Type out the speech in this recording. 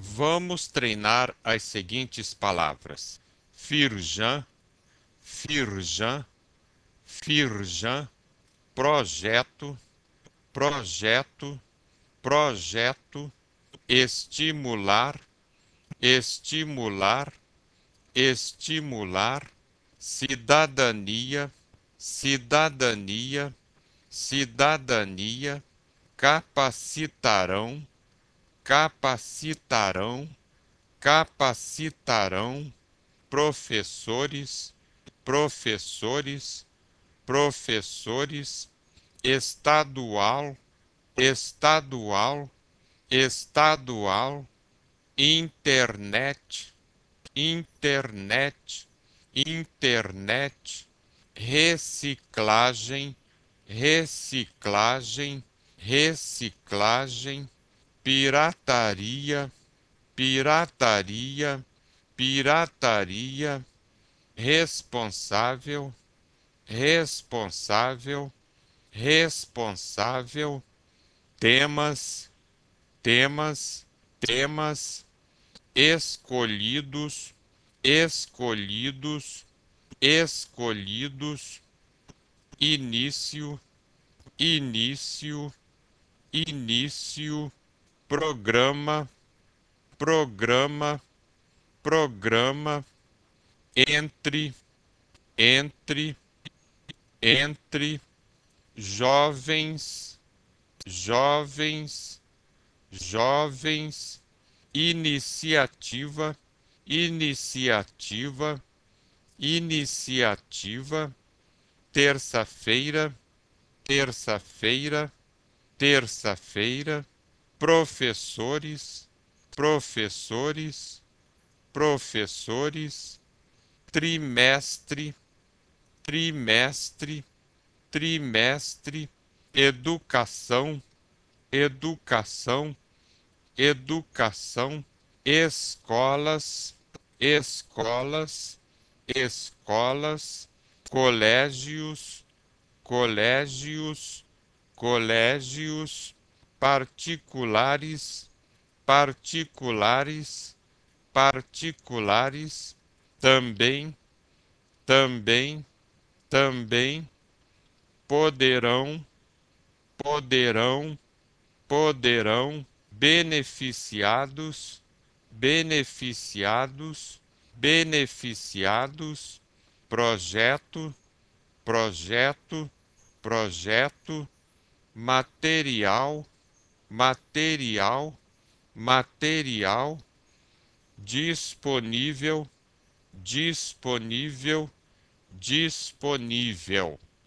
Vamos treinar as seguintes palavras: firjan, firjan, firjan, projeto, projeto, projeto, estimular, estimular, estimular, cidadania, cidadania, cidadania, capacitarão, capacitarão, capacitarão, professores, professores, professores, estadual, estadual, estadual, internet, internet, internet, reciclagem, reciclagem, reciclagem, pirataria, pirataria, pirataria, responsável, responsável, responsável, temas, temas, temas, escolhidos, escolhidos, escolhidos, início, início, início, programa, programa, programa, entre, entre, entre, jovens, jovens, jovens, iniciativa, iniciativa, iniciativa, terça-feira, terça-feira, terça-feira, professores, professores, professores, trimestre, trimestre, trimestre, educação, educação, educação, escolas, escolas, escolas, colégios, colégios, colégios, particulares, particulares, particulares, também, também, também, poderão, poderão, poderão, beneficiados, beneficiados, beneficiados, projeto, projeto, projeto, material, material, material, disponível, disponível, disponível.